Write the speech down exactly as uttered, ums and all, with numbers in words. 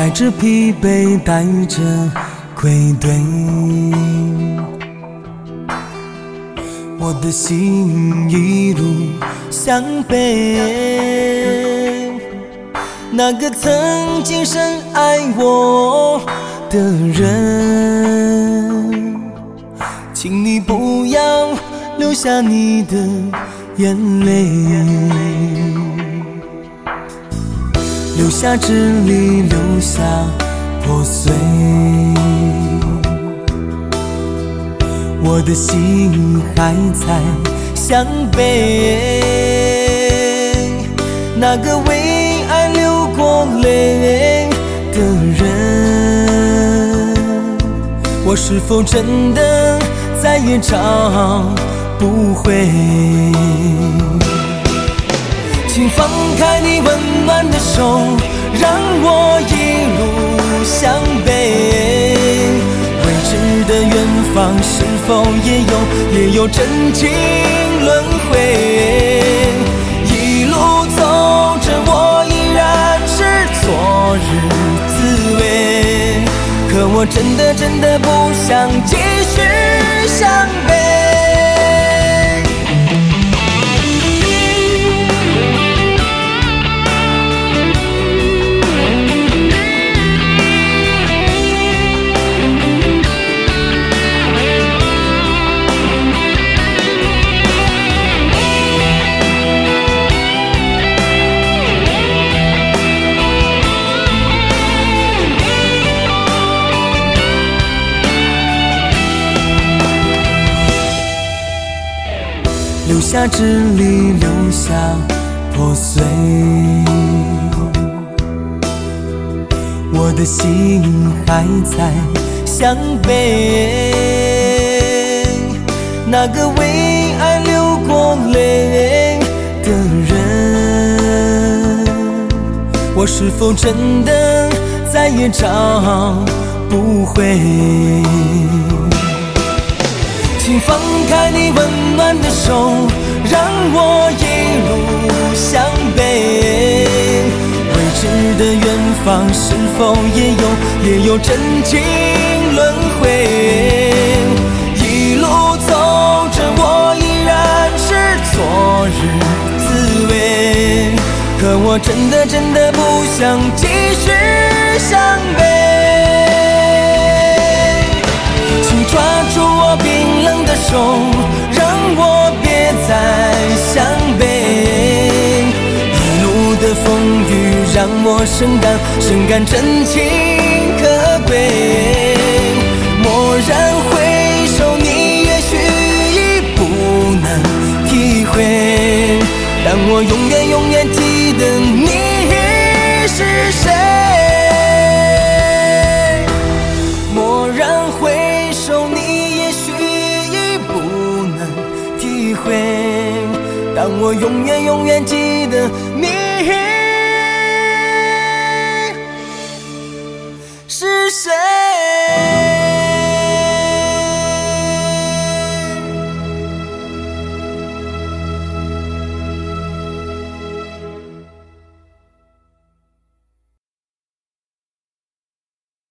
带着疲惫，带着愧对，我的心一路向北。那个曾经深爱我的人，请你不要流下你的眼泪，留下支离，留下破碎，我的心还在向北。那个为爱流过泪的人，我是否真的再也找不回？请放开你温暖的手，让我一路向北。未知的远方是否也有也有真情轮回？一路走着我依然是昨日滋味，可我真的真的不想继续向北。留下支离，留下破碎，我的心还在向北。那个为爱流过泪的人，我是否真的再也找不回？请放开你温暖的手，让我一路向北。未知的远方是否也有也有真情轮回？一路走着我依然是昨日滋味，可我真的真的不想继续向北。请抓住我冰冷的手，让我别再向北。一路的风雨让我深感深感真情可贵。蓦然回首，你也许已不能体会，但我永远永远记得你是谁。蓦然回首，你也许已不能体会，但我永远永远记得你